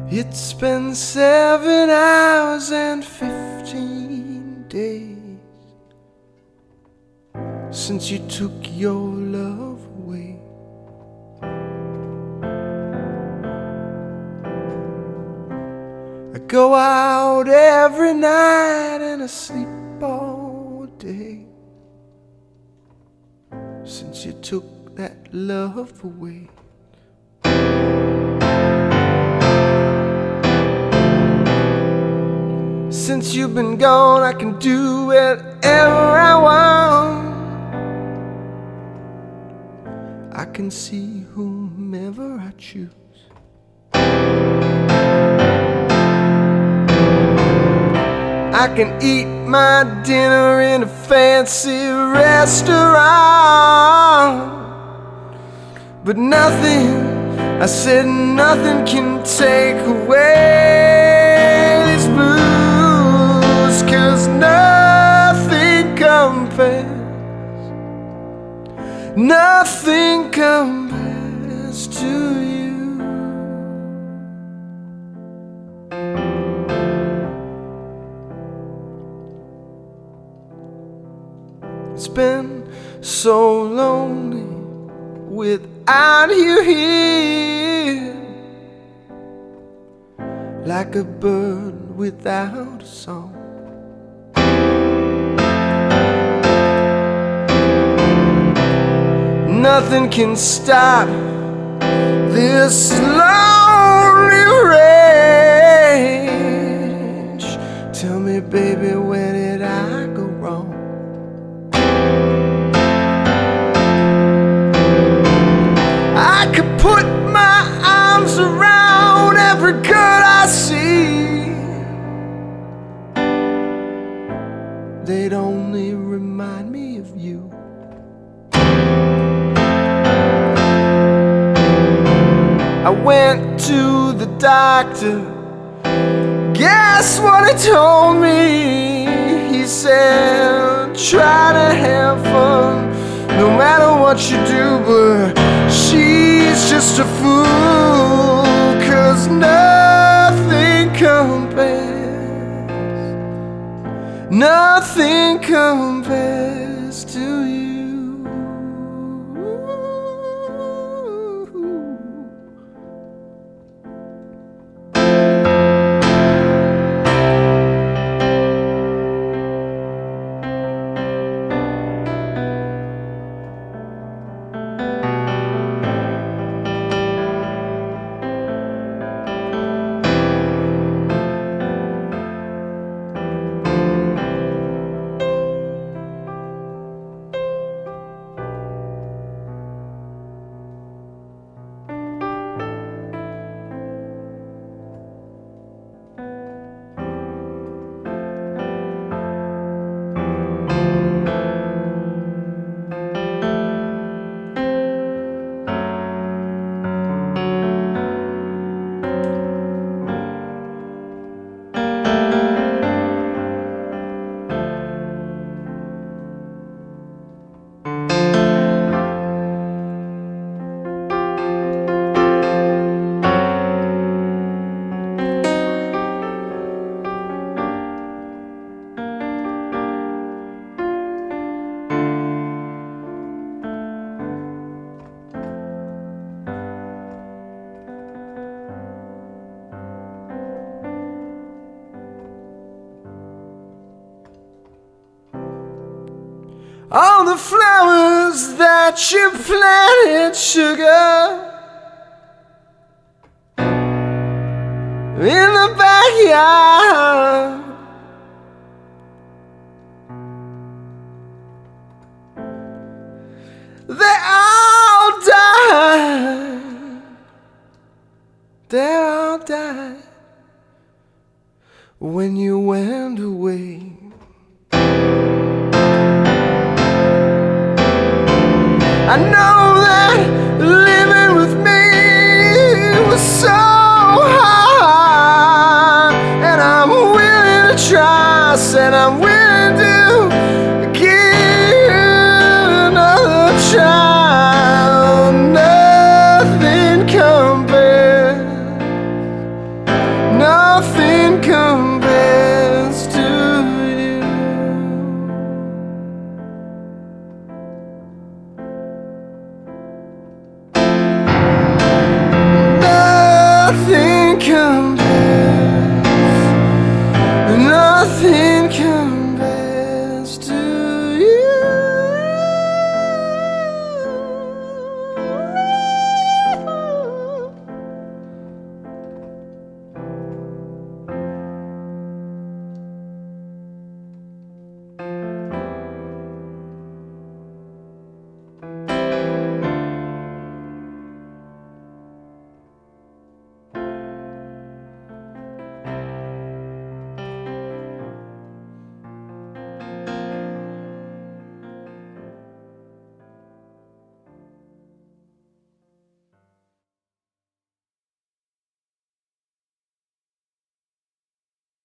It's been 7 hours and 15 days since you took your love away. I go out every night and I sleep all day since you took that love away. Since you've been gone, I can do whatever I want. I can see whomever I choose. I can eat my dinner in a fancy restaurant, but nothing, I said nothing can take away these blues, 'cause nothing compares to you. It's been so lonely without you here, like a bird without a song. Nothing can stop this lonely rage. Tell me, baby, where did I go wrong? I could put my arms around every girl I see. They'd only remind me of you. I went to the doctor. Guess what he told me? He said, try to have fun no matter what you do, but she's just a fool, 'cause nothing compares to you. All the flowers that you planted, sugar, in the backyard, they all died. They all died when you went away. I know that living with me was so hard, and I'm willing to try, said I'm willing